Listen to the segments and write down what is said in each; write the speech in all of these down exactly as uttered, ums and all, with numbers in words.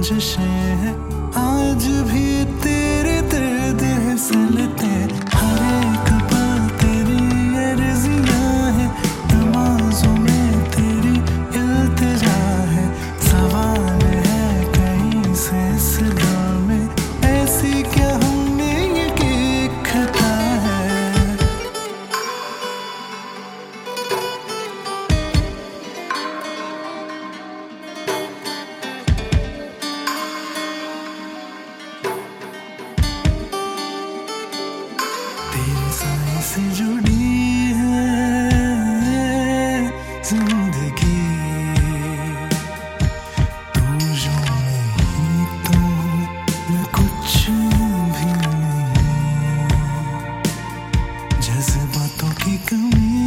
रंजिशें हैं, आज भी तेरे दर्द है सुनते, हर एक पल तेरी अर्जियां है, नमाजों में तेरी इल्तिजा है, सवाल है कहीं से इस दिल में, ऐसी क्या हमने ये कि खता है। तेरे साए से जुड़ी है जिंदगी, तू जो नहीं तो मैं कुछ भी नहीं, जज्बातों की कमी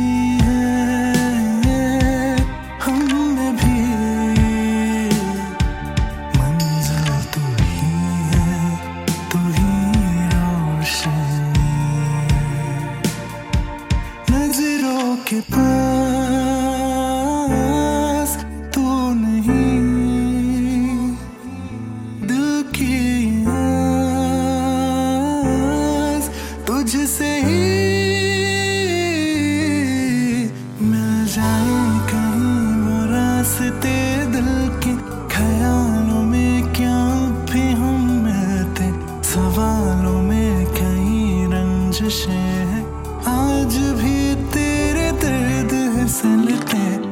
है हम में भी, मंजिल तू ही है, तू ही रोशनी, नजरों के पास तू नहीं, दिल की आस तुझसे ही मिल जाए कहीं वो रास्ते दिल के, ख्यालों में क्या भी हम मिलते, सवालों में कई रंजिशें हैं, आज भी तेरे दर्द है सुनते।